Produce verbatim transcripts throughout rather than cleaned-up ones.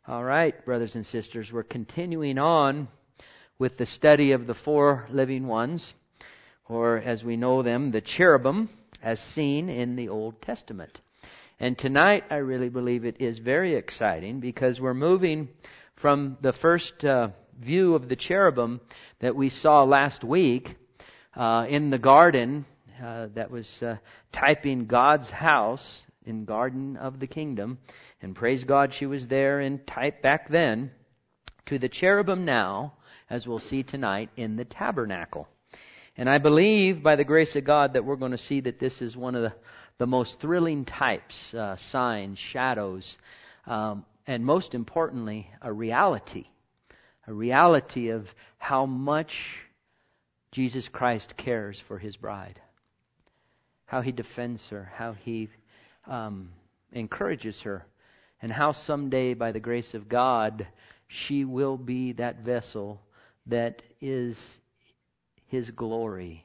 All right, brothers and sisters, we're continuing on with the study of the four living ones, or as we know them, the cherubim, as seen in the Old Testament. And tonight, I really believe it is very exciting because we're moving from the first uh, view of the cherubim that we saw last week uh, in the garden uh, that was uh, typing God's house in Garden of the Kingdom. And praise God she was there in type back then, to the cherubim now, as we'll see tonight, in the tabernacle. And I believe by the grace of God that we're going to see that this is one of the, the most thrilling types, uh, signs, shadows, um, and most importantly, a reality. A reality of how much Jesus Christ cares for His bride. How He defends her, how He um, encourages her. And how someday, by the grace of God, she will be that vessel that is His glory,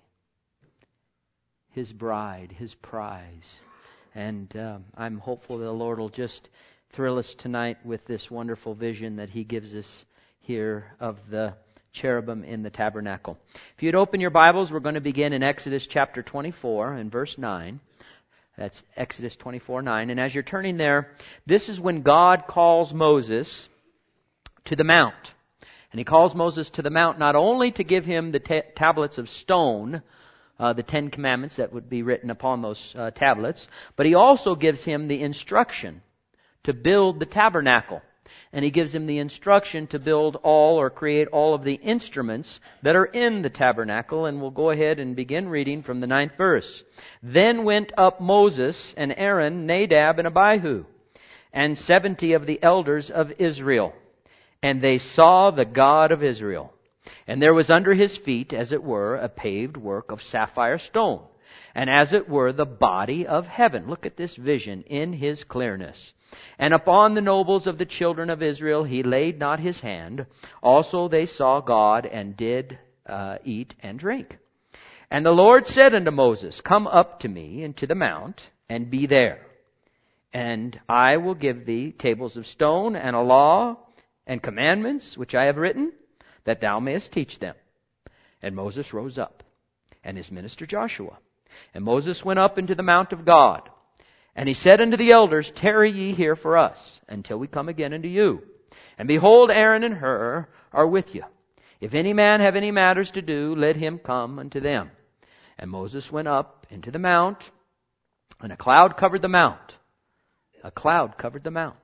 His bride, His prize. And uh, I'm hopeful that the Lord will just thrill us tonight with this wonderful vision that He gives us here of the cherubim in the tabernacle. If you'd open your Bibles, we're going to begin in Exodus chapter twenty-four and verse nine. That's Exodus twenty-four nine. And as you're turning there, this is when God calls Moses to the mount. And He calls Moses to the mount not only to give him the ta- tablets of stone, uh, the Ten Commandments that would be written upon those uh, tablets, but He also gives him the instruction to build the tabernacle. And He gives him the instruction to build all or create all of the instruments that are in the tabernacle. And we'll go ahead and begin reading from the ninth verse. Then went up Moses and Aaron, Nadab and Abihu, and seventy of the elders of Israel. And they saw the God of Israel. And there was under His feet, as it were, a paved work of sapphire stone, and as it were the body of heaven. Look at this vision in His clearness. And upon the nobles of the children of Israel He laid not His hand. Also they saw God and did uh, eat and drink. And the Lord said unto Moses, Come up to me into the mount, and be there. And I will give thee tables of stone, and a law, and commandments, which I have written, that thou mayest teach them. And Moses rose up, and his minister Joshua. And Moses went up into the mount of God. And he said unto the elders, Tarry ye here for us, until we come again unto you. And behold, Aaron and Hur are with you. If any man have any matters to do, let him come unto them. And Moses went up into the mount, and a cloud covered the mount. A cloud covered the mount.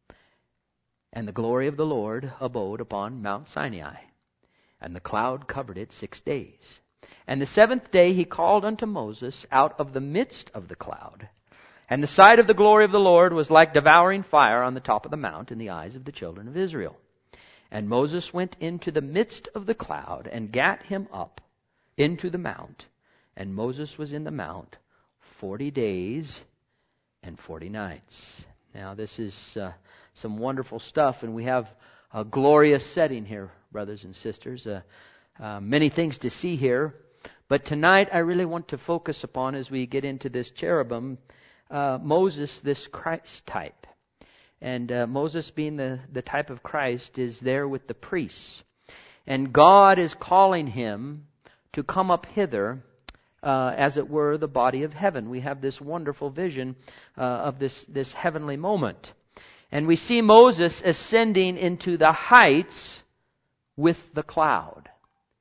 And the glory of the Lord abode upon Mount Sinai. And the cloud covered it six days. And the seventh day He called unto Moses out of the midst of the cloud. And the sight of the glory of the Lord was like devouring fire on the top of the mount in the eyes of the children of Israel. And Moses went into the midst of the cloud and gat him up into the mount. And Moses was in the mount forty days and forty nights. Now this is uh, some wonderful stuff, and we have a glorious setting here, brothers and sisters. Uh, uh, many things to see here. But tonight I really want to focus upon, as we get into this cherubim, Uh, Moses, this Christ type. And uh, Moses, being the, the type of Christ, is there with the priests. And God is calling him to come up hither, uh, as it were, the body of heaven. We have this wonderful vision uh, of this, this heavenly moment. And we see Moses ascending into the heights with the cloud.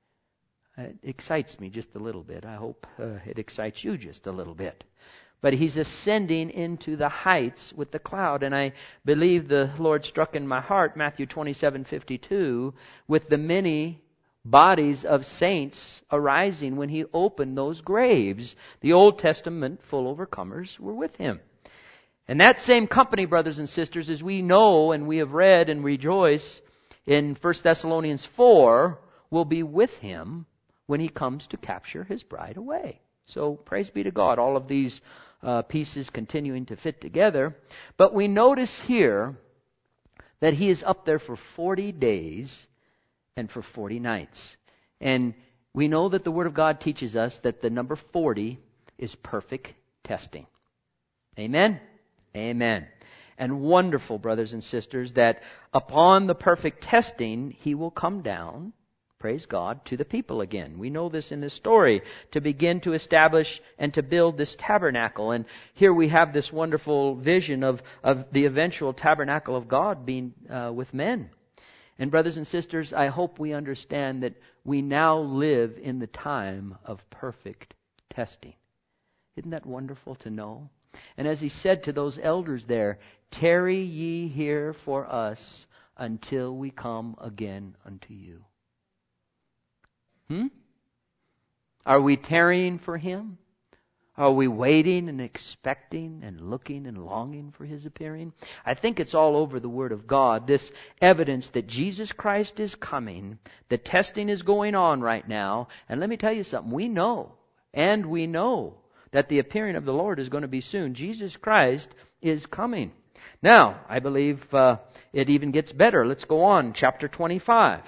It excites me just a little bit. I hope uh, it excites you just a little bit. But he's ascending into the heights with the cloud. And I believe the Lord struck in my heart, Matthew twenty-seven fifty-two, with the many bodies of saints arising when He opened those graves. The Old Testament full overcomers were with Him. And that same company, brothers and sisters, as we know and we have read and rejoice in First Thessalonians four, will be with Him when He comes to capture His bride away. So praise be to God, all of these uh, pieces continuing to fit together. But we notice here that He is up there for forty days and for forty nights. And we know that the Word of God teaches us that the number forty is perfect testing. Amen? Amen. and wonderful, brothers and sisters, that upon the perfect testing, He will come down, praise God, to the people again. We know this in this story, to begin to establish and to build this tabernacle. And here we have this wonderful vision of, of the eventual tabernacle of God being uh, with men. And brothers and sisters, I hope we understand that we now live in the time of perfect testing. Isn't that wonderful to know? And as He said to those elders there, tarry ye here for us until we come again unto you. Hmm? Are we tarrying for Him? Are we waiting and expecting and looking and longing for His appearing? I think it's all over the Word of God, this evidence that Jesus Christ is coming. The testing is going on right now. And let me tell you something. We know, and we know, that the appearing of the Lord is going to be soon. Jesus Christ is coming. Now, I believe uh, it even gets better. Let's go on. Chapter twenty-five.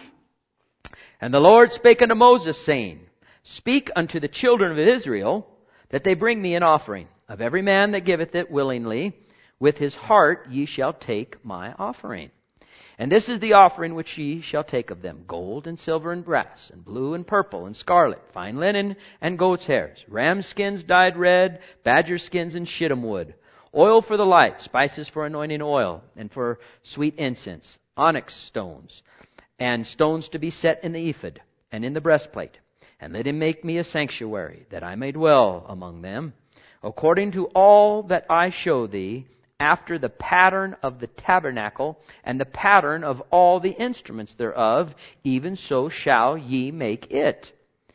And the Lord spake unto Moses, saying, Speak unto the children of Israel, that they bring me an offering. Of every man that giveth it willingly, with his heart ye shall take my offering. And this is the offering which ye shall take of them: gold and silver and brass, and blue and purple and scarlet, fine linen and goat's hairs, ram skins dyed red, badger skins and shittim wood, oil for the light, spices for anointing oil, and for sweet incense, onyx stones, and stones to be set in the ephod and in the breastplate. And let him make me a sanctuary, that I may dwell among them, according to all that I show thee, after the pattern of the tabernacle, and the pattern of all the instruments thereof, even so shall ye make it.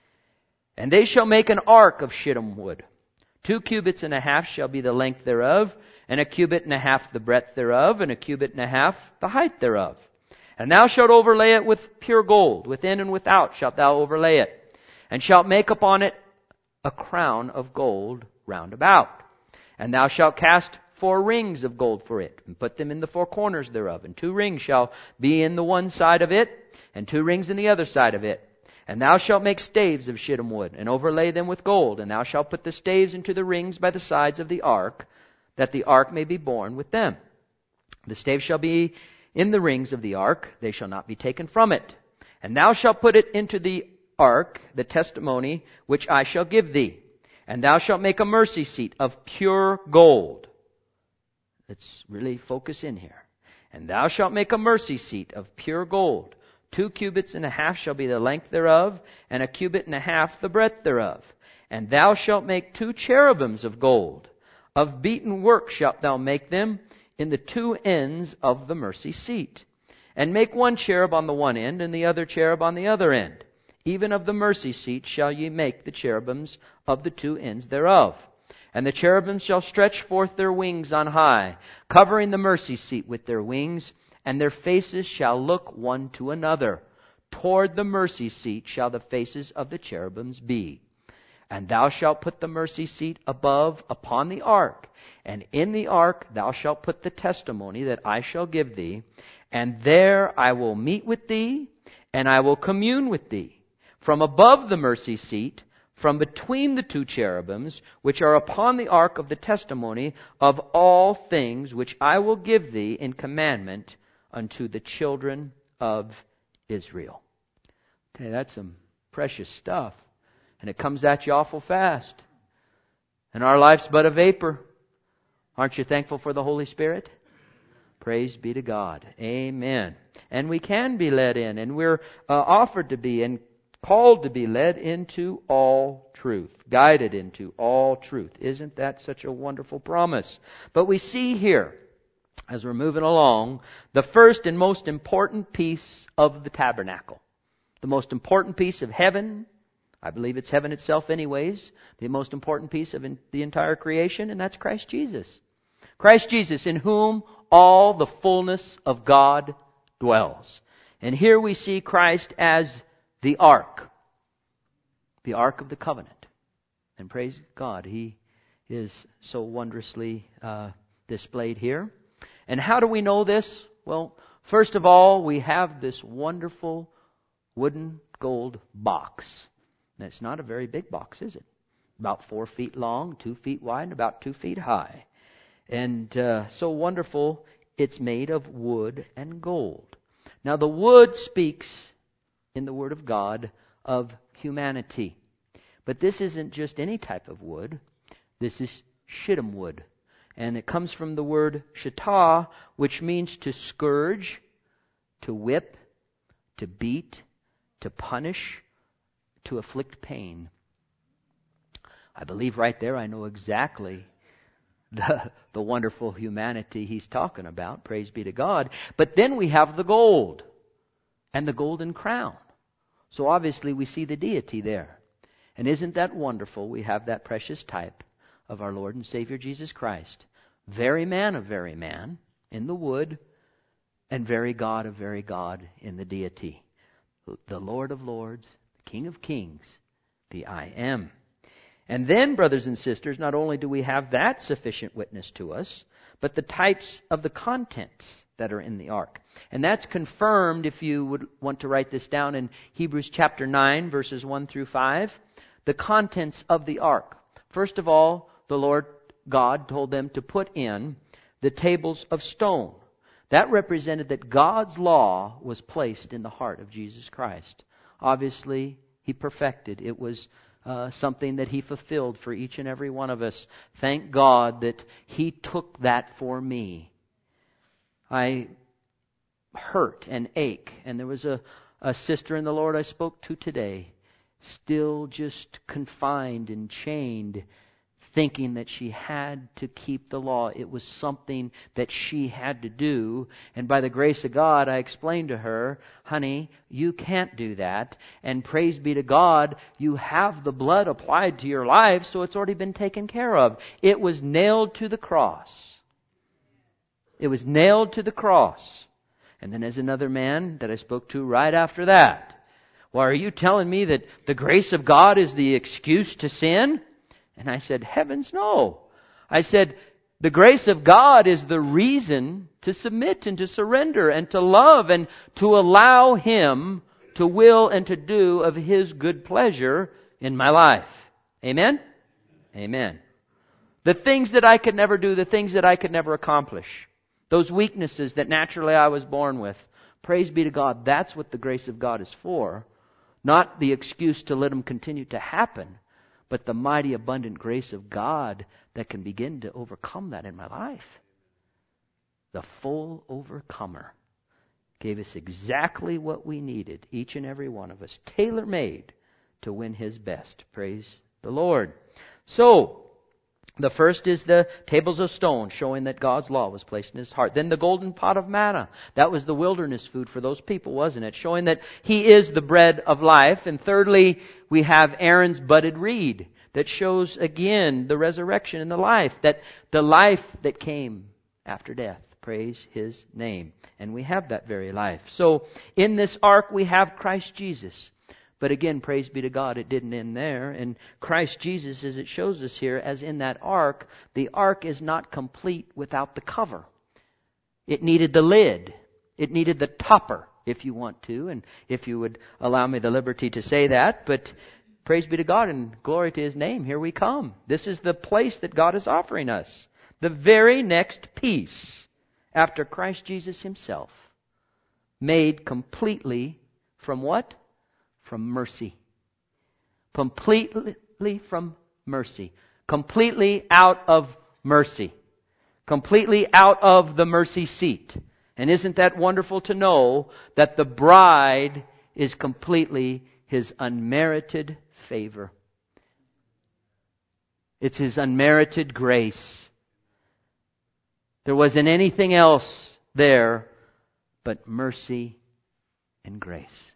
And they shall make an ark of shittim wood. Two cubits and a half shall be the length thereof, and a cubit and a half the breadth thereof, and a cubit and a half the height thereof. And thou shalt overlay it with pure gold, within and without shalt thou overlay it. And shalt make upon it a crown of gold round about. And thou shalt cast four rings of gold for it, and put them in the four corners thereof. And two rings shall be in the one side of it, and two rings in the other side of it. And thou shalt make staves of shittim wood, and overlay them with gold. And thou shalt put the staves into the rings by the sides of the ark, that the ark may be borne with them. The staves shall be in the rings of the ark, they shall not be taken from it. And thou shalt put it into the ark, the testimony which I shall give thee. And thou shalt make a mercy seat of pure gold. Let's really focus in here. And thou shalt make a mercy seat of pure gold. Two cubits and a half shall be the length thereof, and a cubit and a half the breadth thereof. And thou shalt make two cherubims of gold. Of beaten work shalt thou make them in the two ends of the mercy seat. And make one cherub on the one end, and the other cherub on the other end. Even of the mercy seat shall ye make the cherubims of the two ends thereof. And the cherubims shall stretch forth their wings on high, covering the mercy seat with their wings, and their faces shall look one to another. Toward the mercy seat shall the faces of the cherubims be. And thou shalt put the mercy seat above upon the ark, and in the ark thou shalt put the testimony that I shall give thee, and there I will meet with thee, and I will commune with thee. From above the mercy seat, from between the two cherubims, which are upon the ark of the testimony of all things which I will give thee in commandment unto the children of Israel. Okay, that's some precious stuff. And it comes at you awful fast. And our life's but a vapor. Aren't you thankful for the Holy Spirit? Praise be to God. Amen. And we can be led in, and we're uh, offered to be, and called to be led into all truth, guided into all truth. Isn't that such a wonderful promise? But we see here, as we're moving along, the first and most important piece of the tabernacle. The most important piece of heaven. I believe it's heaven itself anyways. The most important piece of in, the entire creation, and that's Christ Jesus. Christ Jesus, in whom all the fullness of God dwells. And here we see Christ as the ark. The ark of the covenant. And praise God, He is so wondrously uh, displayed here. And how do we know this? Well, first of all, we have this wonderful wooden gold box. And it's not a very big box, is it? About four feet long, two feet wide, and about two feet high. And uh, so wonderful, it's made of wood and gold. Now the wood speaks in the Word of God of humanity. But this isn't just any type of wood. This is shittim wood. And it comes from the word shittah, which means to scourge, to whip, to beat, to punish, to afflict pain. I believe right there I know exactly the, the wonderful humanity he's talking about. Praise be to God. But then we have the gold and the golden crown. So obviously we see the deity there. And isn't that wonderful? We have that precious type of our Lord and Savior Jesus Christ. Very man of very man in the wood, and very God of very God in the deity. The Lord of lords, King of kings, the I Am. And then, brothers and sisters, not only do we have that sufficient witness to us, but the types of the contents that are in the ark. And that's confirmed, if you would want to write this down, in Hebrews chapter nine, verses one through five. The contents of the ark. First of all, the Lord God told them to put in the tables of stone. That represented that God's law was placed in the heart of Jesus Christ. Obviously, He perfected. It was uh, something that He fulfilled for each and every one of us. Thank God that He took that for me. I hurt and ache. And there was a, a sister in the Lord I spoke to today, still just confined and chained, thinking that she had to keep the law. It was something that she had to do. And by the grace of God, I explained to her, honey, you can't do that. And praise be to God, you have the blood applied to your life, so it's already been taken care of. It was nailed to the cross. It was nailed to the cross. And then there's another man that I spoke to right after that. Well, are you telling me that the grace of God is the excuse to sin? And I said, heavens no. I said, the grace of God is the reason to submit and to surrender and to love and to allow Him to will and to do of His good pleasure in my life. Amen? Amen. The things that I could never do, the things that I could never accomplish, those weaknesses that naturally I was born with, praise be to God, that's what the grace of God is for. Not the excuse to let them continue to happen, but the mighty abundant grace of God that can begin to overcome that in my life. The full overcomer gave us exactly what we needed, each and every one of us, tailor-made to win His best. Praise the Lord. So, the first is the tables of stone, showing that God's law was placed in His heart. Then the golden pot of manna. That was the wilderness food for those people, wasn't it? Showing that He is the bread of life. And thirdly, we have Aaron's budded reed. That shows again the resurrection and the life. That the life that came after death. Praise His name. And we have that very life. So in this ark we have Christ Jesus. But again, praise be to God, it didn't end there. And Christ Jesus, as it shows us here, as in that ark, the ark is not complete without the cover. It needed the lid. It needed the topper, if you want to, and if you would allow me the liberty to say that. But praise be to God and glory to His name. Here we come. This is the place that God is offering us. The very next piece after Christ Jesus Himself, made completely from what? From mercy. Completely from mercy. Completely out of mercy. Completely out of the mercy seat. And isn't that wonderful to know that the bride is completely His unmerited favor? It's His unmerited grace. There wasn't anything else there but mercy and grace.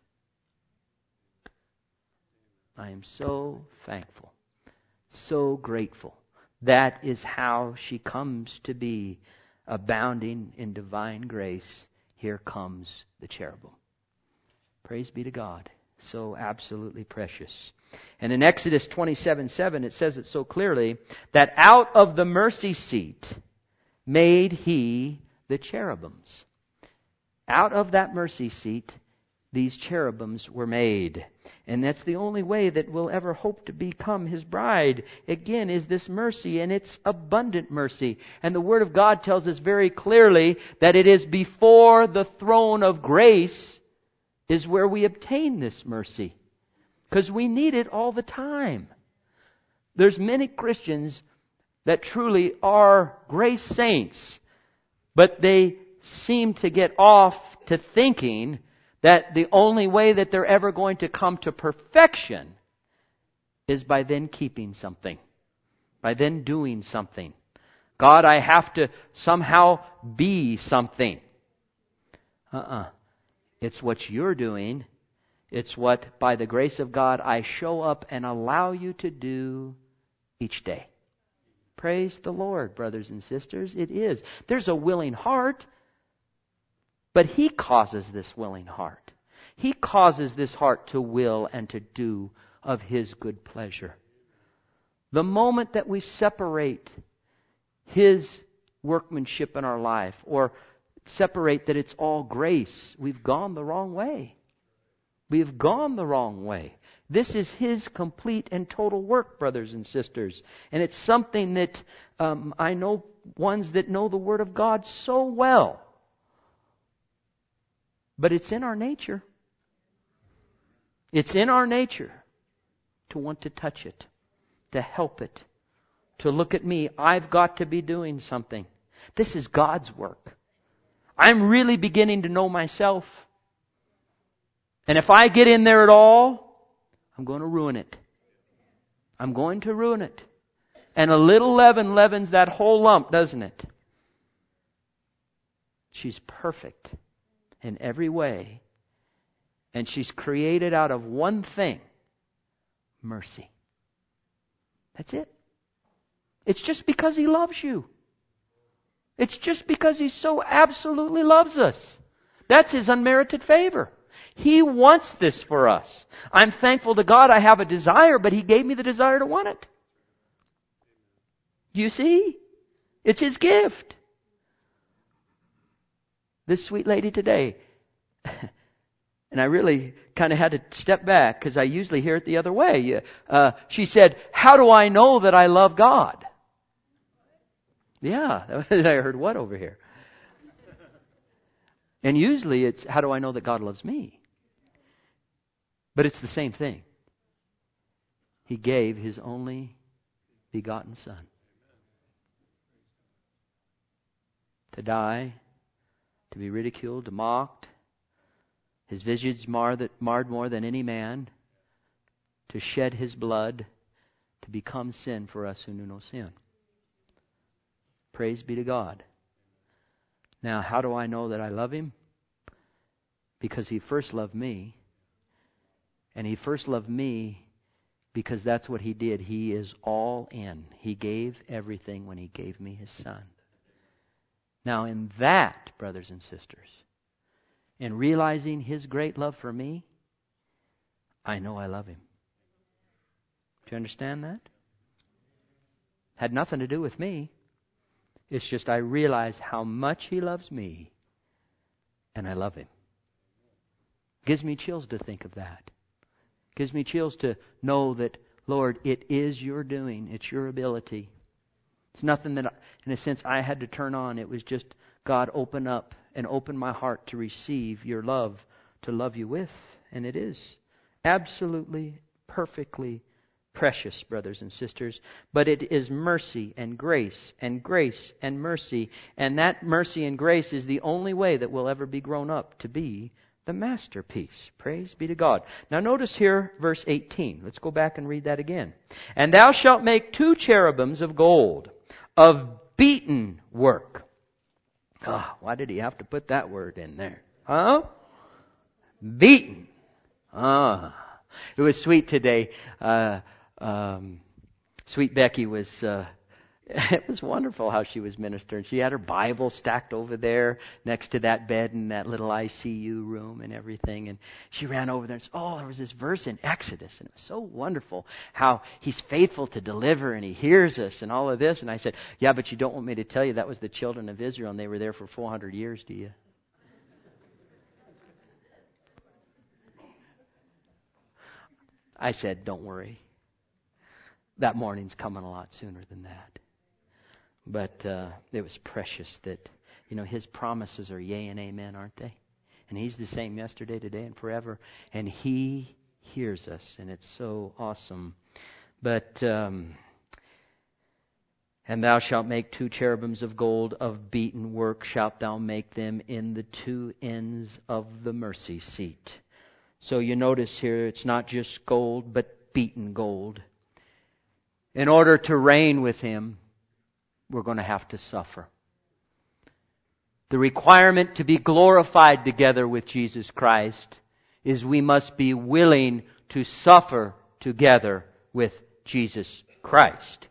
I am so thankful, so grateful. That is how she comes to be, abounding in divine grace. Here comes the cherubim. Praise be to God. So absolutely precious. And in Exodus twenty-seven seven, it says it so clearly that out of the mercy seat made He the cherubims. Out of that mercy seat, these cherubims were made. And that's the only way that we'll ever hope to become His bride. Again, is this mercy, and it's abundant mercy. And the Word of God tells us very clearly that it is before the throne of grace is where we obtain this mercy. Because we need it all the time. There's many Christians that truly are grace saints, but they seem to get off to thinking that the only way that they're ever going to come to perfection is by then keeping something, by then doing something. God, I have to somehow be something. Uh-uh. It's what you're doing. It's what, by the grace of God, I show up and allow you to do each day. Praise the Lord, brothers and sisters. It is. There's a willing heart, but He causes this willing heart. He causes this heart to will and to do of His good pleasure. The moment that we separate His workmanship in our life, or separate that it's all grace, we've gone the wrong way. We've gone the wrong way. This is His complete and total work, brothers and sisters. And it's something that um, I know ones that know the Word of God so well. But it's in our nature. It's in our nature to want to touch it, to help it, to look at me. I've got to be doing something. This is God's work. I'm really beginning to know myself. And if I get in there at all, I'm going to ruin it. I'm going to ruin it. And a little leaven leavens that whole lump, doesn't it? She's perfect in every way. And she's created out of one thing: mercy. That's it. It's just because He loves you. It's just because He so absolutely loves us. That's His unmerited favor. He wants this for us. I'm thankful to God I have a desire, but He gave me the desire to want it. Do you see? It's His gift. This sweet lady today, and I really kind of had to step back because I usually hear it the other way. Uh, she said, "How do I know that I love God?" Yeah, I heard what over here? And usually it's, how do I know that God loves me? But it's the same thing. He gave His only begotten Son to die, to be ridiculed, to mocked, His visage marred, marred more than any man, to shed His blood, to become sin for us who knew no sin. Praise be to God. Now, how do I know that I love Him? Because He first loved me. And He first loved me because that's what He did. He is all in. He gave everything when He gave me His Son. Now, in that, brothers and sisters, in realizing His great love for me, I know I love Him. Do you understand that? Had nothing to do with me. It's just I realize how much He loves me, and I love Him. Gives me chills to think of that. Gives me chills to know that, Lord, it is Your doing. It's Your ability. It's nothing that, in a sense, I had to turn on. It was just, God, open up and open my heart to receive Your love, to love You with. And it is absolutely, perfectly precious, brothers and sisters. But it is mercy and grace and grace and mercy. And that mercy and grace is the only way that we'll ever be grown up to be the masterpiece. Praise be to God. Now notice here verse eighteen. Let's go back and read that again. And thou shalt make two cherubims of gold, of beaten work. Oh, why did he have to put that word in there? Huh? Beaten. Ah. It was sweet today. Uh, um, sweet Becky was... Uh, It was wonderful how she was ministering. She had her Bible stacked over there next to that bed in that little I C U room and everything. And she ran over there and said, oh, there was this verse in Exodus. And it was so wonderful how He's faithful to deliver and He hears us and all of this. And I said, yeah, but you don't want me to tell you that was the children of Israel and they were there for four hundred years, do you? I said, don't worry. That morning's coming a lot sooner than that. But uh, it was precious that, you know, His promises are yea and amen, aren't they? And He's the same yesterday, today, and forever. And He hears us, and it's so awesome. But, um, and thou shalt make two cherubims of gold, of beaten work shalt thou make them in the two ends of the mercy seat. So you notice here, it's not just gold, but beaten gold. In order to reign with Him, we're going to have to suffer. The requirement to be glorified together with Jesus Christ is we must be willing to suffer together with Jesus Christ.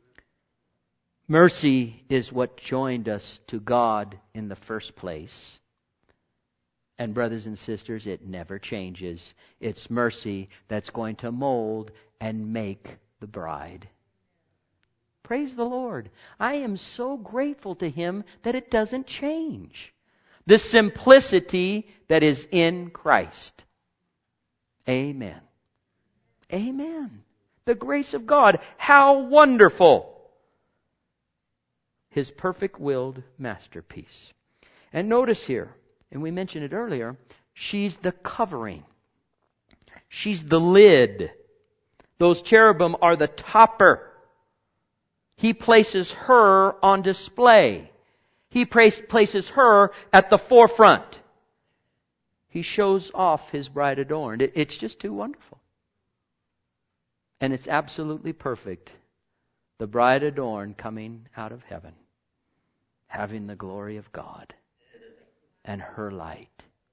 Mercy is what joined us to God in the first place. And brothers and sisters, it never changes. It's mercy that's going to mold and make the bride. Praise the Lord. I am so grateful to Him that it doesn't change. The simplicity that is in Christ. Amen. Amen. The grace of God. How wonderful. His perfect-willed masterpiece. And notice here, and we mentioned it earlier, she's the covering. She's the lid. Those cherubim are the topper. He places her on display. He places her at the forefront. He shows off His bride adorned. It's just too wonderful. And it's absolutely perfect. The bride adorned coming out of heaven, having the glory of God and her light.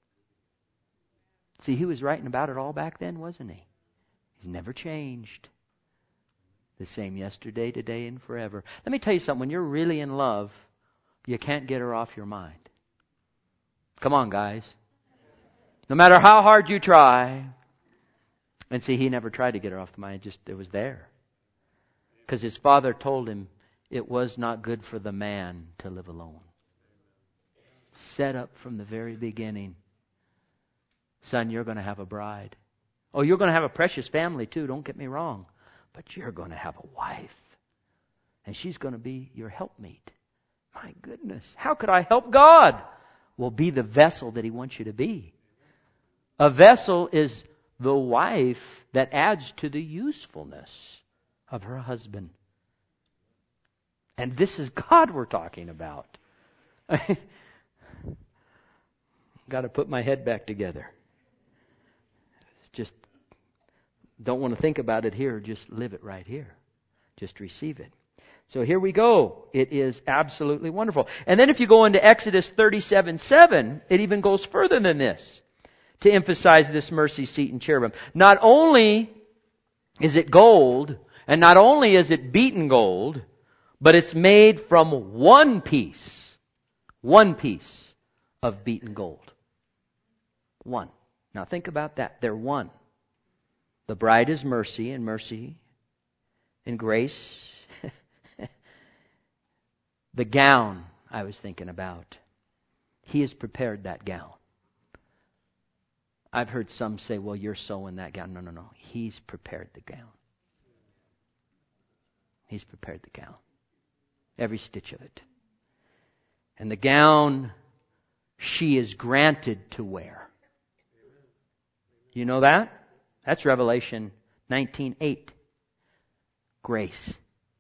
See, He was writing about it all back then, wasn't He? He's never changed. The same yesterday, today, and forever. Let me tell you something. When you're really in love, you can't get her off your mind. Come on, guys. No matter how hard you try. And see, He never tried to get her off the mind. It just, it was there. Because His Father told Him it was not good for the man to live alone. Set up from the very beginning. Son, you're going to have a bride. Oh, you're going to have a precious family too. Don't get me wrong. But you're going to have a wife. And she's going to be your helpmeet. My goodness. How could I help God? Well, be the vessel that He wants you to be. A vessel is the wife that adds to the usefulness of her husband. And this is God we're talking about. Got to put my head back together. Just don't want to think about it here. Just live it right here. Just receive it. So here we go. It is absolutely wonderful. And then if you go into Exodus thirty-seven seven, it even goes further than this to emphasize this mercy seat and cherubim. Not only is it gold, and not only is it beaten gold, but it's made from one piece. One piece of beaten gold. One. Now think about that. They're one. The bride is mercy, and mercy and grace. The gown I was thinking about. He has prepared that gown. I've heard some say, well, you're sewing that gown. No, no, no. He's prepared the gown. He's prepared the gown. Every stitch of it. And the gown she is granted to wear. You know that? That's Revelation nineteen eight. Grace.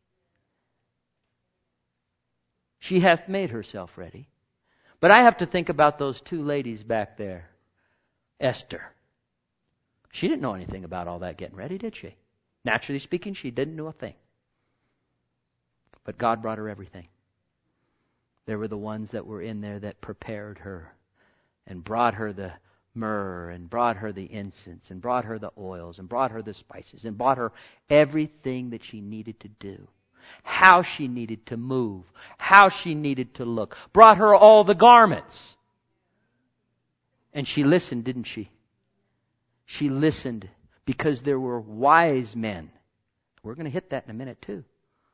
She hath made herself ready. But I have to think about those two ladies back there. Esther. She didn't know anything about all that getting ready, did she? Naturally speaking, she didn't know a thing. But God brought her everything. There were the ones that were in there that prepared her and brought her the myrrh and brought her the incense and brought her the oils and brought her the spices and brought her everything that she needed to do. How she needed to move. How she needed to look. Brought her all the garments. And she listened, didn't she? She listened because there were wise men. We're going to hit that in a minute too.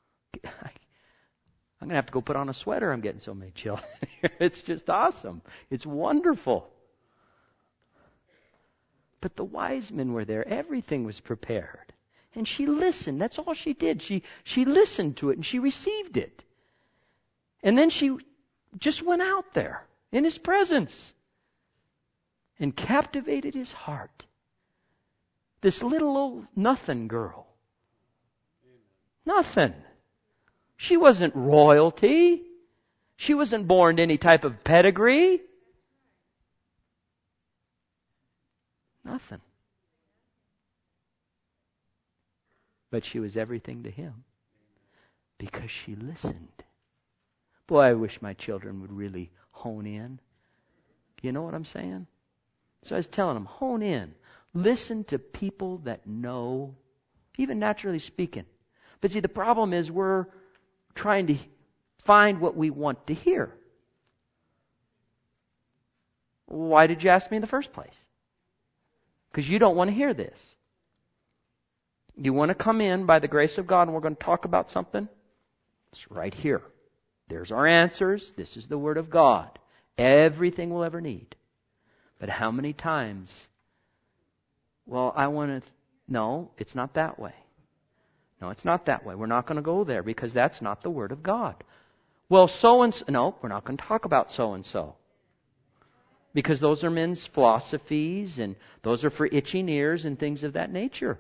I'm going to have to go put on a sweater. I'm getting so many chills. It's just awesome. It's wonderful. But the wise men were there. Everything was prepared. And she listened. That's all she did. She, she listened to it and she received it. And then she just went out there in His presence and captivated his heart. This little old nothing girl. Nothing. She wasn't royalty. She wasn't born to any type of pedigree. Nothing. But she was everything to Him because she listened. Boy, I wish my children would really hone in. You know what I'm saying? So I was telling them, hone in. Listen to people that know, even naturally speaking. But see, the problem is we're trying to find what we want to hear. Why did you ask me in the first place? Because you don't want to hear this. You want to come in by the grace of God and we're going to talk about something? It's right here. There's our answers. This is the Word of God. Everything we'll ever need. But how many times, well, I want to, th- no, it's not that way. No, it's not that way. We're not going to go there because that's not the Word of God. Well, so-and-so, no, we're not going to talk about so-and-so. Because those are men's philosophies and those are for itching ears and things of that nature.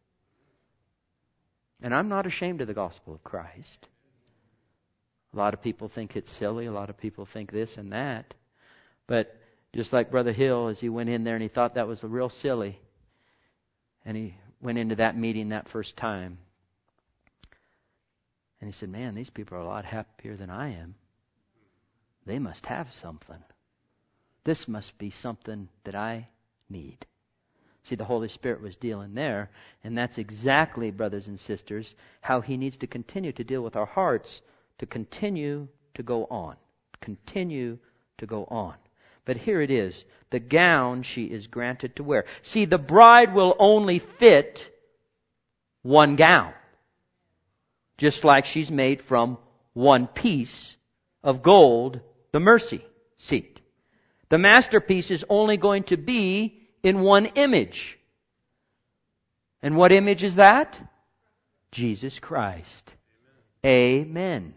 And I'm not ashamed of the gospel of Christ. A lot of people think it's silly. A lot of people think this and that. But just like Brother Hill, as he went in there and he thought that was real silly. And he went into that meeting that first time. And he said, man, these people are a lot happier than I am. They must have something. This must be something that I need. See, the Holy Spirit was dealing there. And that's exactly, brothers and sisters, how He needs to continue to deal with our hearts to continue to go on. Continue to go on. But here it is. The gown she is granted to wear. See, the bride will only fit one gown. Just like she's made from one piece of gold, the mercy seat. The masterpiece is only going to be in one image. And what image is that? Jesus Christ. Amen. Amen.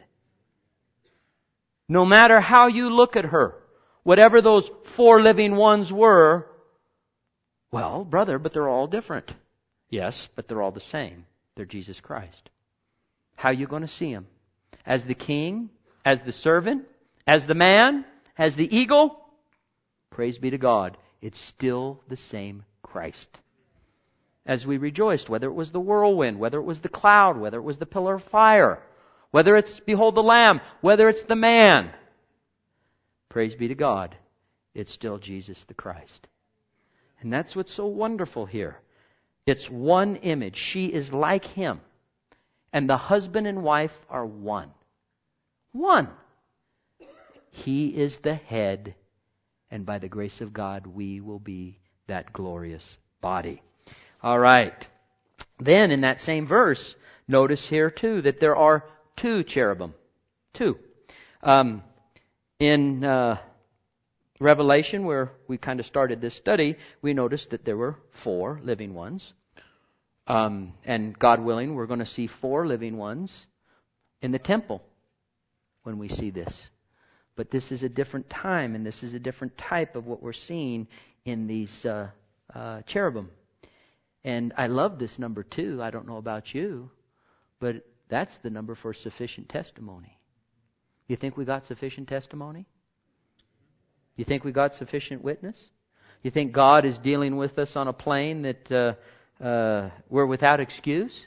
No matter how you look at her, whatever those four living ones were, well, brother, but they're all different. Yes, but they're all the same. They're Jesus Christ. How are you going to see Him? As the king? As the servant? As the man? As the eagle? Praise be to God. It's still the same Christ. As we rejoiced, whether it was the whirlwind, whether it was the cloud, whether it was the pillar of fire, whether it's, behold the Lamb, whether it's the man. Praise be to God. It's still Jesus the Christ. And that's what's so wonderful here. It's one image. She is like Him. And the husband and wife are one. One. He is the head. And by the grace of God, we will be that glorious body. All right. Then in that same verse, notice here too that there are two cherubim. Two. Um, in uh, Revelation, where we kind of started this study, we noticed that there were four living ones. Um, and God willing, we're going to see four living ones in the temple when we see this. But this is a different time, and this is a different type of what we're seeing in these uh, uh, cherubim. And I love this number two. I don't know about you, but that's the number for sufficient testimony. You think we got sufficient testimony? You think we got sufficient witness? You think God is dealing with us on a plane that uh, uh, we're without excuse?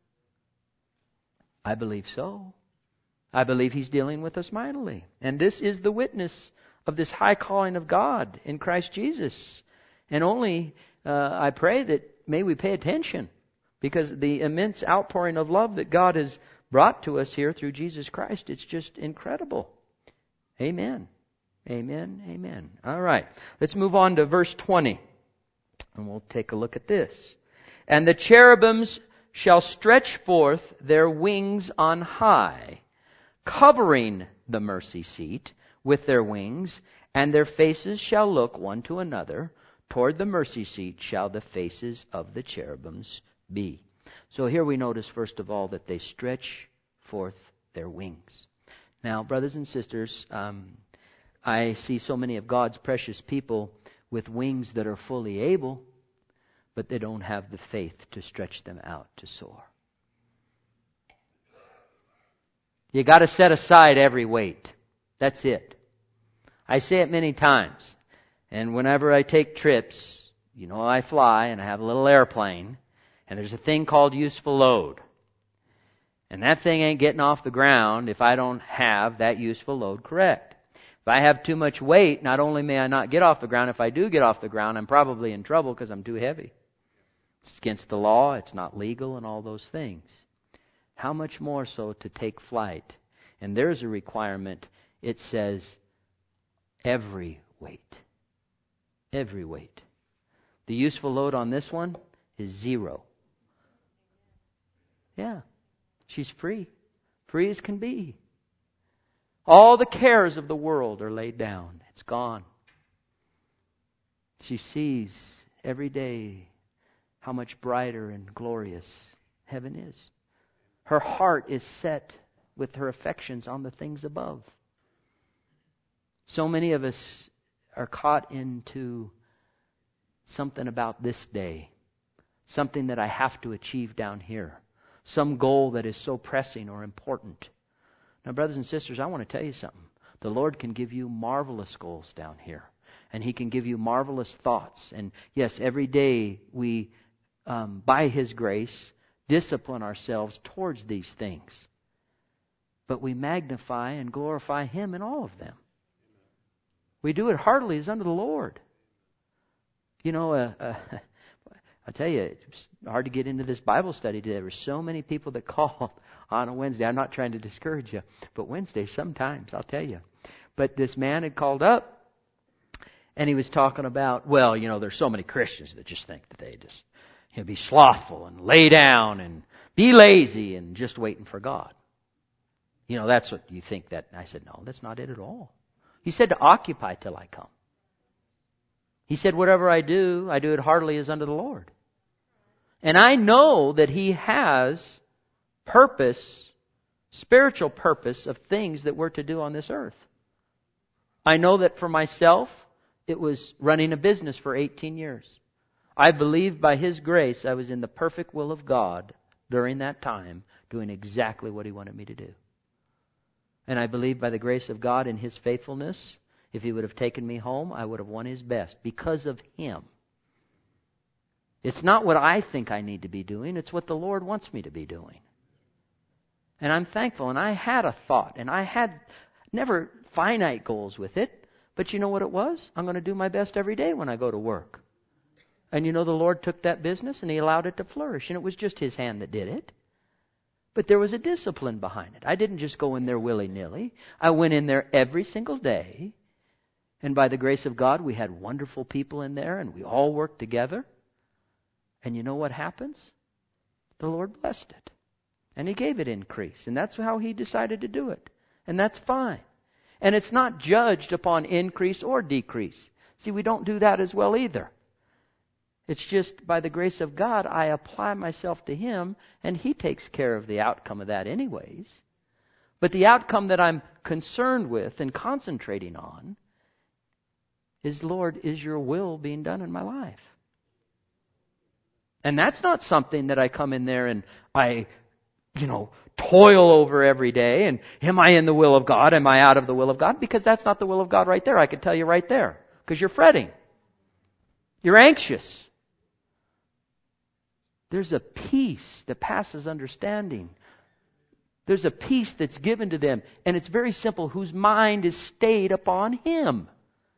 I believe so. I believe He's dealing with us mightily. And this is the witness of this high calling of God in Christ Jesus. And only, uh, I pray that may we pay attention, because the immense outpouring of love that God has brought to us here through Jesus Christ, it's just incredible. Amen. Amen. Amen. All right. Let's move on to verse twenty. And we'll take a look at this. And the cherubims shall stretch forth their wings on high, covering the mercy seat with their wings, and their faces shall look one to another. Toward the mercy seat shall the faces of the cherubims be. So here we notice, first of all, that they stretch forth their wings. Now, brothers and sisters, um, I see so many of God's precious people with wings that are fully able, but they don't have the faith to stretch them out to soar. You got to set aside every weight. That's it. I say it many times. And whenever I take trips, you know I fly and I have a little airplane, and there's a thing called useful load. And that thing ain't getting off the ground if I don't have that useful load correct. If I have too much weight, not only may I not get off the ground, if I do get off the ground, I'm probably in trouble because I'm too heavy. It's against the law, it's not legal, and all those things. How much more so to take flight? And there's a requirement. It says every weight. Every weight. The useful load on this one is zero. Yeah. She's free. Free as can be. All the cares of the world are laid down. It's gone. She sees every day how much brighter and glorious heaven is. Her heart is set with her affections on the things above. So many of us are caught into something about this day. Something that I have to achieve down here. Some goal that is so pressing or important. Now, brothers and sisters, I want to tell you something. The Lord can give you marvelous goals down here. And He can give you marvelous thoughts. And yes, every day we, um, by His grace, discipline ourselves towards these things. But we magnify and glorify Him in all of them. We do it heartily as unto the Lord. You know, uh, uh, I tell you, it's hard to get into this Bible study today. There were so many people that called on a Wednesday. I'm not trying to discourage you, but Wednesday sometimes, I'll tell you. But this man had called up, and he was talking about, well, you know, there's so many Christians that just think that they just, you know, be slothful and lay down and be lazy and just waiting for God. You know, that's what you think that. And I said, no, that's not it at all. He said to occupy till I come. He said, whatever I do, I do it heartily as unto the Lord. And I know that He has purpose, spiritual purpose of things that we're to do on this earth. I know that for myself, it was running a business for eighteen years. I believe by His grace I was in the perfect will of God during that time, doing exactly what He wanted me to do. And I believe by the grace of God and His faithfulness, if He would have taken me home, I would have won His best because of Him. It's not what I think I need to be doing. It's what the Lord wants me to be doing. And I'm thankful. And I had a thought. And I had never finite goals with it. But you know what it was? I'm going to do my best every day when I go to work. And you know the Lord took that business and He allowed it to flourish. And it was just His hand that did it. But there was a discipline behind it. I didn't just go in there willy-nilly. I went in there every single day. And by the grace of God, we had wonderful people in there. And we all worked together. And you know what happens? The Lord blessed it. And He gave it increase. And that's how He decided to do it. And that's fine. And it's not judged upon increase or decrease. See, we don't do that as well either. It's just by the grace of God, I apply myself to Him, and He takes care of the outcome of that anyways. But the outcome that I'm concerned with and concentrating on is, Lord, is Your will being done in my life? And that's not something that I come in there and I, you know, toil over every day. And am I in the will of God? Am I out of the will of God? Because that's not the will of God right there. I can tell you right there. Because you're fretting. You're anxious. There's a peace that passes understanding. There's a peace that's given to them. And it's very simple. Whose mind is stayed upon Him.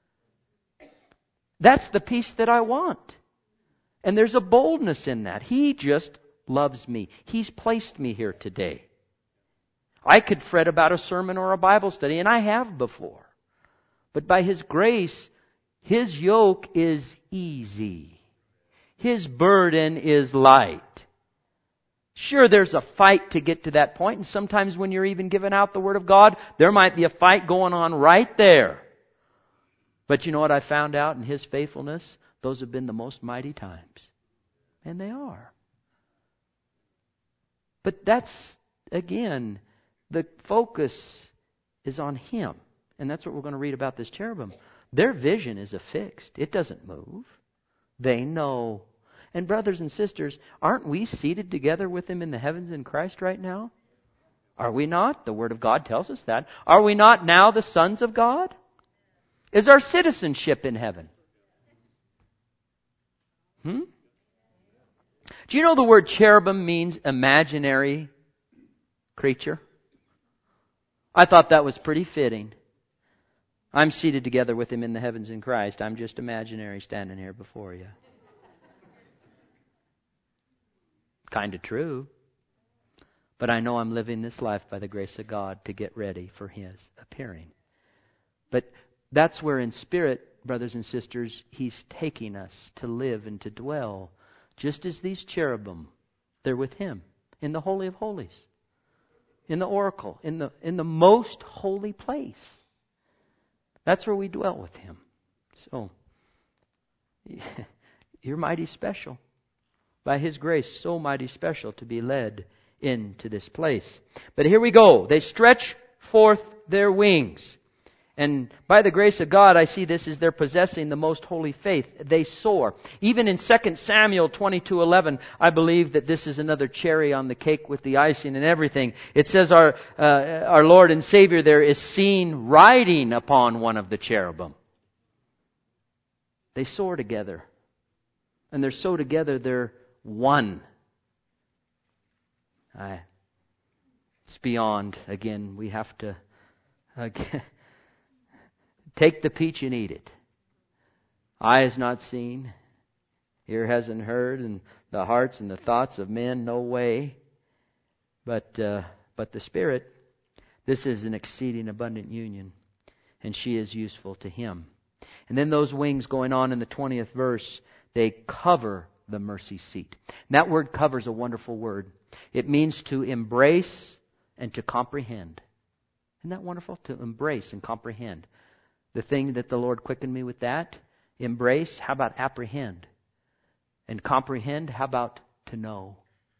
That's the peace that I want. And there's a boldness in that. He just loves me. He's placed me here today. I could fret about a sermon or a Bible study, and I have before. But by His grace, His yoke is easy. His burden is light. Sure, there's a fight to get to that point, and sometimes when you're even giving out the Word of God, there might be a fight going on right there. But you know what I found out in His faithfulness? Those have been the most mighty times. And they are. But that's, again, the focus is on Him. And that's what we're going to read about this cherubim. Their vision is affixed. It doesn't move. They know. And brothers and sisters, aren't we seated together with Him in the heavens in Christ right now? Are we not? The Word of God tells us that. Are we not now the sons of God? Is our citizenship in heaven? Hmm? Do you know the word cherubim means imaginary creature? I thought that was pretty fitting. I'm seated together with Him in the heavens in Christ. I'm just imaginary standing here before you. Kind of true. But I know I'm living this life by the grace of God to get ready for His appearing. But that's where in spirit, brothers and sisters, He's taking us to live and to dwell. Just as these cherubim, they're with Him in the Holy of Holies, in the oracle, in the in the most holy place. That's where we dwell with Him. So, you're mighty special. By His grace, so mighty special to be led into this place. But here we go. They stretch forth their wings. And by the grace of God, I see this as they're possessing the most holy faith. They soar. Even in Second Samuel twenty-two eleven, I believe that this is another cherry on the cake with the icing and everything. It says our uh, our Lord and Savior there is seen riding upon one of the cherubim. They soar together. And they're so together, they're one. I, it's beyond. Again, we have to... Again, take the peach and eat it. Eye has not seen, ear hasn't heard, and the hearts and the thoughts of men, no way. But uh, but the Spirit, this is an exceeding abundant union, and she is useful to Him. And then those wings going on in the twentieth verse, they cover the mercy seat. And that word cover is a wonderful word. It means to embrace and to comprehend. Isn't that wonderful? To embrace and comprehend. The thing that the Lord quickened me with that, embrace, how about apprehend? And comprehend, how about to know?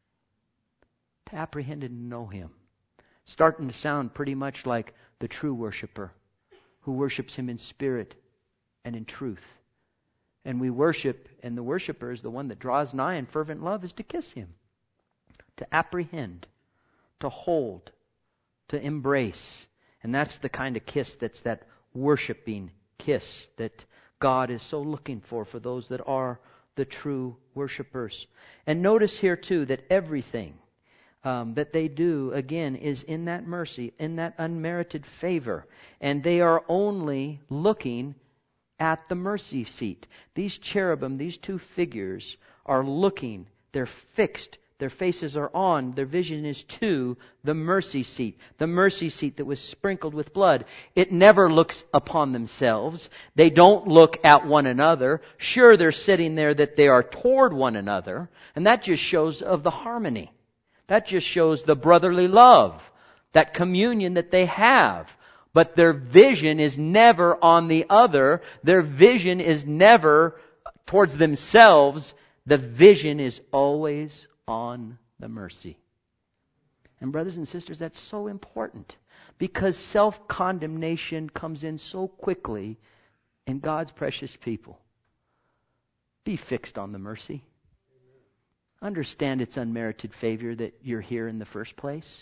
To apprehend and know Him. Starting to sound pretty much like the true worshiper who worships Him in spirit and in truth. And we worship, and the worshiper is the one that draws nigh in fervent love, is to kiss Him. To apprehend, to hold, to embrace. And that's the kind of kiss that's that worshiping kiss that God is so looking for, for those that are the true worshipers. And notice here too that everything um, that they do, again, is in that mercy, in that unmerited favor. And they are only looking at the mercy seat. These cherubim, these two figures, are looking, they're fixed, their faces are on, their vision is to the mercy seat. The mercy seat that was sprinkled with blood. It never looks upon themselves. They don't look at one another. Sure, they're sitting there that they are toward one another. And that just shows of the harmony. That just shows the brotherly love. That communion that they have. But their vision is never on the other. Their vision is never towards themselves. The vision is always on the mercy. And brothers and sisters, that's so important because self-condemnation comes in so quickly in God's precious people. Be fixed on the mercy. Understand it's unmerited favor that you're here in the first place.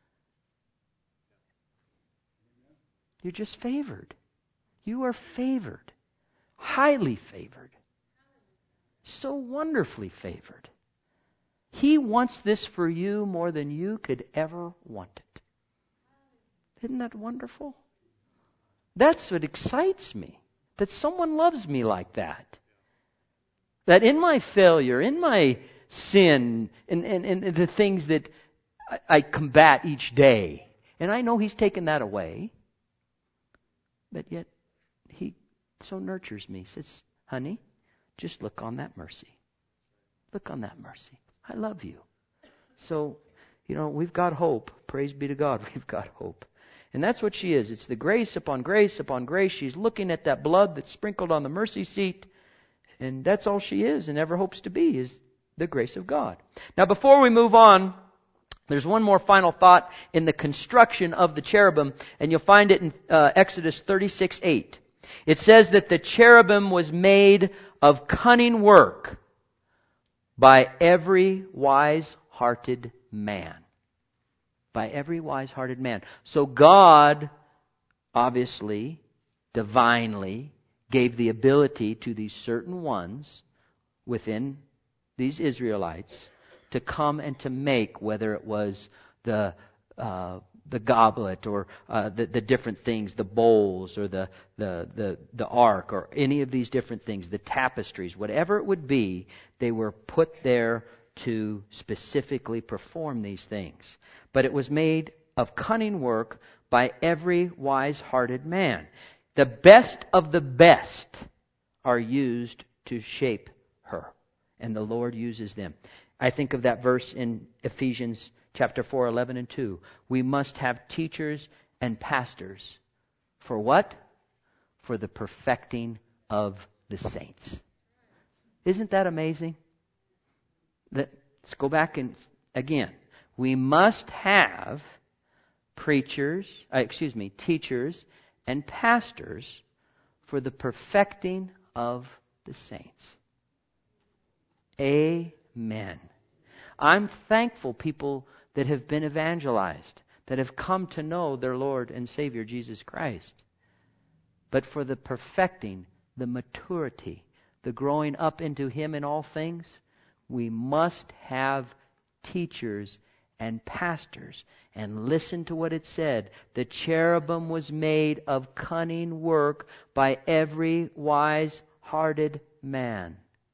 You're just favored. You are favored. Highly favored. So wonderfully favored. He wants this for you more than you could ever want it. Isn't that wonderful? That's what excites me. That someone loves me like that. That in my failure, in my sin, and, and, and the things that I, I combat each day, and I know He's taken that away, but yet He so nurtures me. He says, honey, just look on that mercy. Look on that mercy. I love you. So, you know, we've got hope. Praise be to God. We've got hope. And that's what she is. It's the grace upon grace upon grace. She's looking at that blood that's sprinkled on the mercy seat. And that's all she is and ever hopes to be, is the grace of God. Now, before we move on, there's one more final thought in the construction of the cherubim. And you'll find it in uh, Exodus thirty-six eight. It says that the cherubim was made of cunning work by every wise-hearted man. By every wise-hearted man. So God, obviously, divinely, gave the ability to these certain ones within these Israelites to come and to make, whether it was the uh, the goblet or uh, the, the different things, the bowls or the, the the the ark or any of these different things, the tapestries, whatever it would be, they were put there to specifically perform these things. But it was made of cunning work by every wise-hearted man. The best of the best are used to shape her, and the Lord uses them. I think of that verse in Ephesians chapter four, eleven and two. We must have teachers and pastors. For what? For the perfecting of the saints. Isn't that amazing? Let's go back and again. We must have preachers, uh, excuse me, teachers and pastors for the perfecting of the saints. Amen. I'm thankful people that have been evangelized, that have come to know their Lord and Savior Jesus Christ. But for the perfecting, the maturity, the growing up into Him in all things, we must have teachers and pastors. And listen to what it said. The cherubim was made of cunning work by every wise-hearted man.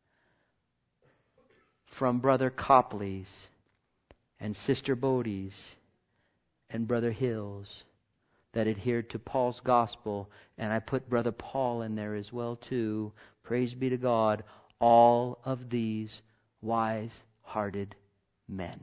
From Brother Copley's and Sister Bodie's and Brother Hill's that adhered to Paul's gospel, and I put Brother Paul in there as well too. Praise be to God. All of these wise-hearted men.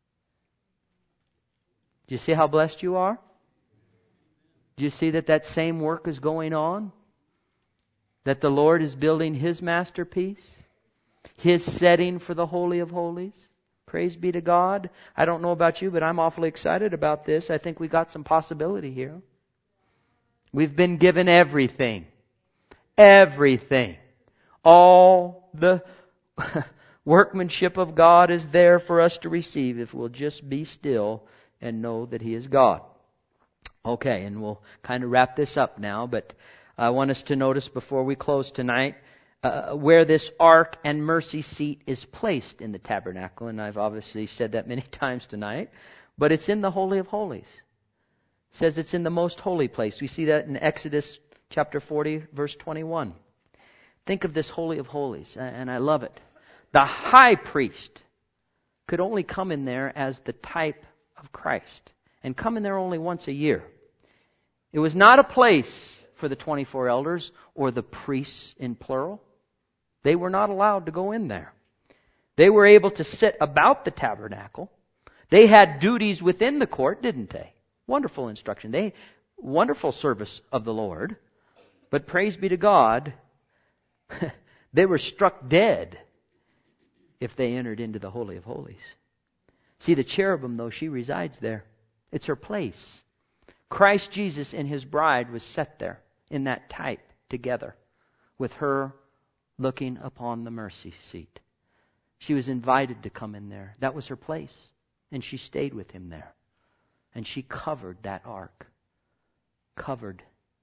Do you see how blessed you are? Do you see that that same work is going on? That the Lord is building His masterpiece? His setting for the Holy of Holies? Praise be to God. I don't know about you, but I'm awfully excited about this. I think we got some possibility here. We've been given everything. Everything. All the workmanship of God is there for us to receive if we'll just be still and know that He is God. Okay, and we'll kind of wrap this up now, but I want us to notice before we close tonight uh, where this ark and mercy seat is placed in the tabernacle. And I've obviously said that many times tonight, but it's in the Holy of Holies. It says it's in the most holy place. We see that in Exodus chapter forty, verse twenty-one. Think of this Holy of Holies, and I love it. The high priest could only come in there as the type of Christ, and come in there only once a year. It was not a place for the twenty-four elders or the priests in plural. They were not allowed to go in there. They were able to sit about the tabernacle. They had duties within the court, didn't they? Wonderful instruction. They wonderful service of the Lord. But praise be to God, they were struck dead if they entered into the Holy of Holies. See, the cherubim, though, she resides there. It's her place. Christ Jesus and His bride was set there in that type together with her looking upon the mercy seat. She was invited to come in there. That was her place. And she stayed with Him there. And she covered that ark. Covered.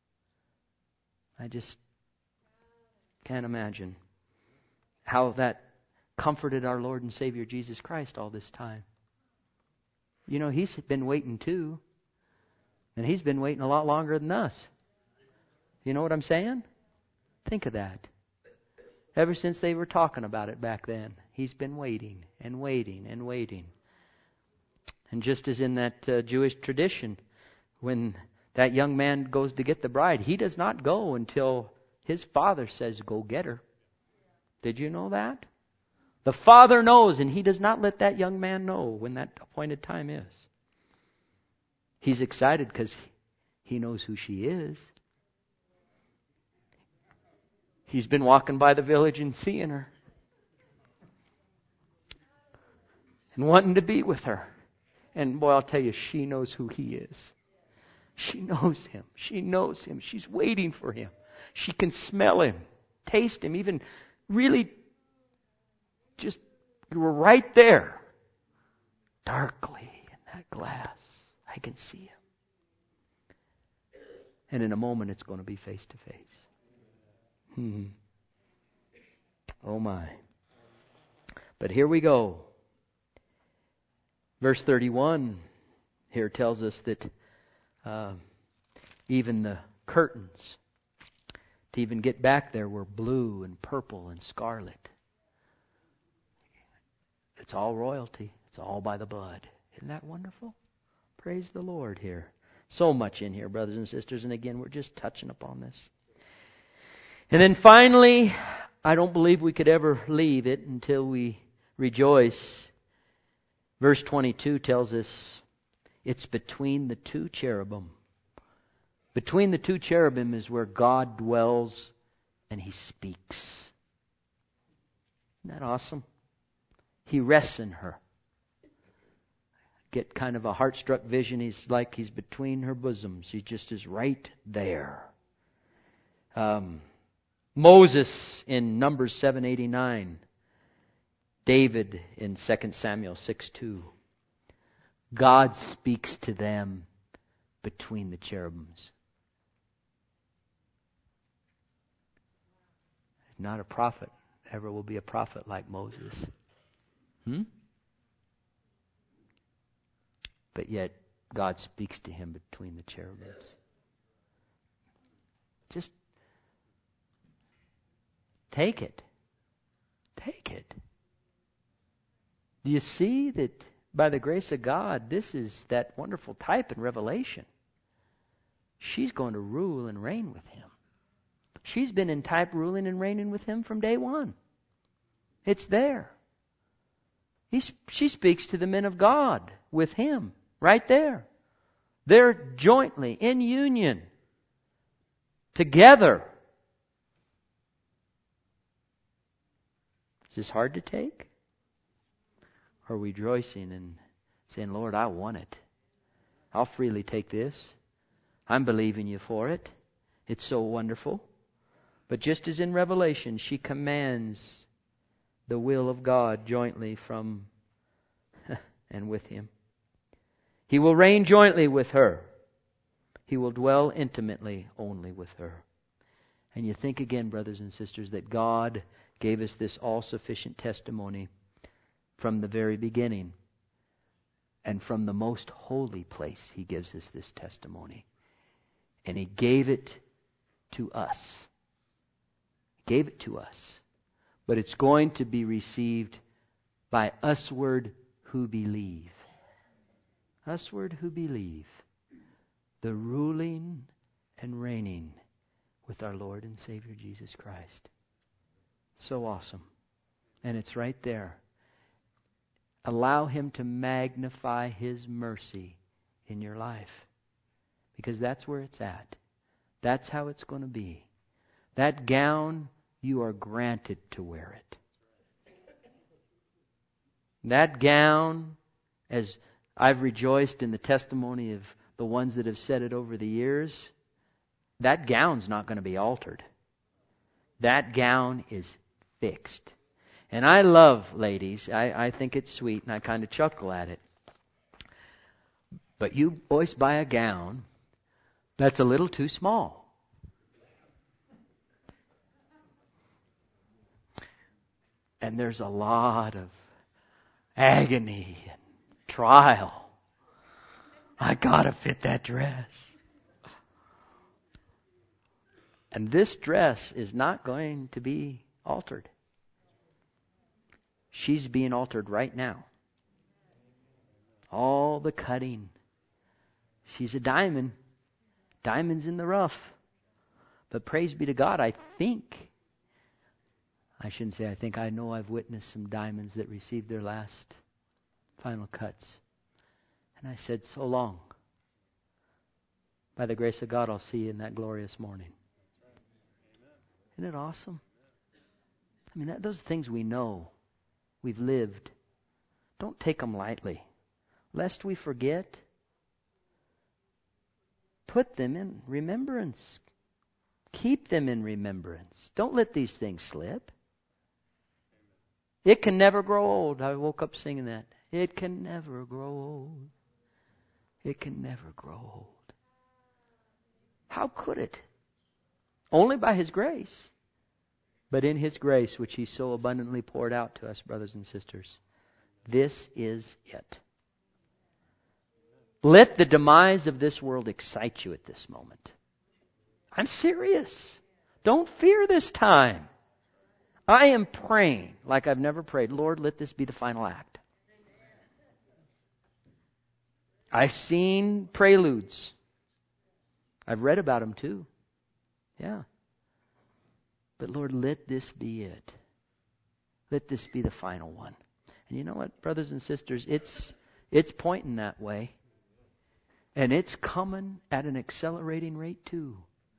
I just can't imagine how that comforted our Lord and Savior Jesus Christ all this time. You know, He's been waiting too. And He's been waiting a lot longer than us. You know what I'm saying? Think of that. Ever since they were talking about it back then, He's been waiting and waiting and waiting. And just as in that uh, Jewish tradition, when that young man goes to get the bride, he does not go until his father says, go get her. Did you know that? The Father knows, and He does not let that young man know when that appointed time is. He's excited because He knows who she is. He's been walking by the village and seeing her. And wanting to be with her. And boy, I'll tell you, she knows who he is. She knows him. She knows him. She's waiting for him. She can smell him, taste him, even really just, you were right there. Darkly in that glass, I can see him. And in a moment, it's going to be face to face. Hmm. Oh my. But here we go. Verse thirty-one here tells us that uh, even the curtains, to even get back there, were blue and purple and scarlet. It's all royalty. It's all by the blood. Isn't that wonderful? Praise the Lord here. So much in here, brothers and sisters. And again, we're just touching upon this. And then finally, I don't believe we could ever leave it until we rejoice. Verse twenty-two tells us it's between the two cherubim. Between the two cherubim is where God dwells and He speaks. Isn't that awesome? He rests in her. Get kind of a heart-struck vision. He's like He's between her bosoms. He just is right there. Um, Moses in Numbers seven eighty-nine. David in Second Samuel six two. God speaks to them between the cherubims. Not a prophet ever will be a prophet like Moses. Hmm? But yet God speaks to him between the cherubims. Just take it. Take it. Do you see that by the grace of God, this is that wonderful type in Revelation? She's going to rule and reign with Him. She's been in type ruling and reigning with Him from day one. It's there. He, she speaks to the men of God with Him right there. They're jointly in union together. Is this hard to take? Or rejoicing and saying, Lord, I want it. I'll freely take this. I'm believing You for it. It's so wonderful. But just as in Revelation, she commands the will of God jointly from and with Him. He will reign jointly with her. He will dwell intimately only with her. And you think again, brothers and sisters, that God gave us this all-sufficient testimony from the very beginning. And from the most holy place, He gives us this testimony. And He gave it to us. Gave it to us. But it's going to be received by usward who believe. Usward who believe. The ruling and reigning with our Lord and Savior Jesus Christ. So awesome. And it's right there. Allow Him to magnify His mercy in your life. Because that's where it's at. That's how it's going to be. That gown, you are granted to wear it. That gown, as I've rejoiced in the testimony of the ones that have said it over the years, that gown's not going to be altered. That gown is fixed. And I love, ladies, I, I think it's sweet and I kind of chuckle at it. But you boys buy a gown that's a little too small. And there's a lot of agony and trial. I gotta fit that dress. And this dress is not going to be altered. She's being altered right now. All the cutting. She's a diamond. Diamonds in the rough. But praise be to God, I think, I shouldn't say I think, I know I've witnessed some diamonds that received their last final cuts. And I said, so long. By the grace of God, I'll see you in that glorious morning. Isn't it awesome? I mean, that, those are things we know. We've lived. Don't take them lightly. Lest we forget, put them in remembrance. Keep them in remembrance. Don't let these things slip. It can never grow old. I woke up singing that. It can never grow old. It can never grow old. How could it? Only by His grace. But in His grace, which He so abundantly poured out to us, brothers and sisters, this is it. Let the demise of this world excite you at this moment. I'm serious. Don't fear this time. I am praying like I've never prayed. Lord, let this be the final act. I've seen preludes. I've read about them too. Yeah. But Lord, let this be it. Let this be the final one. And you know what, brothers and sisters, it's it's pointing that way. And it's coming at an accelerating rate too.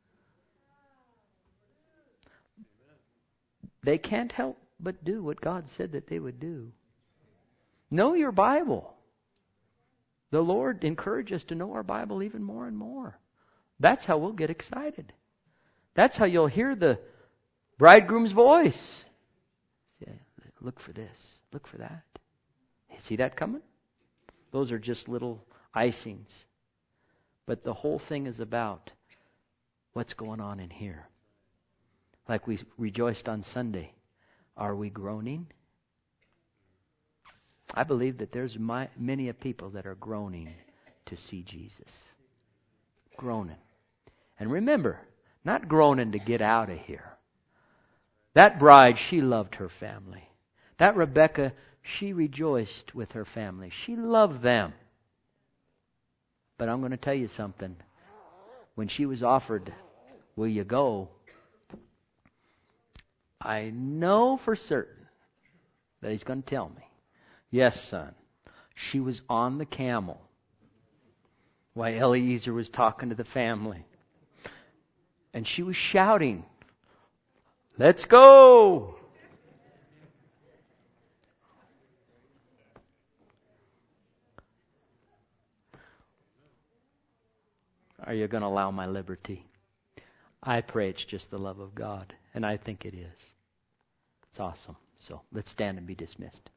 They can't help but do what God said that they would do. Know your Bible. The Lord encourages us to know our Bible even more and more. That's how we'll get excited. That's how you'll hear the bridegroom's voice. Yeah, look for this. Look for that. You see that coming? Those are just little icings. But the whole thing is about what's going on in here. Like we rejoiced on Sunday. Are we groaning? I believe that there's my, many a people that are groaning to see Jesus. Groaning. And remember, not groaning to get out of here. That bride, she loved her family. That Rebecca, she rejoiced with her family. She loved them. But I'm going to tell you something. When she was offered, will you go? I know for certain that he's going to tell me, yes, son. She was on the camel while Eliezer was talking to the family. And she was shouting, let's go! Are you going to allow my liberty? I pray it's just the love of God. And I think it is. It's awesome. So let's stand and be dismissed.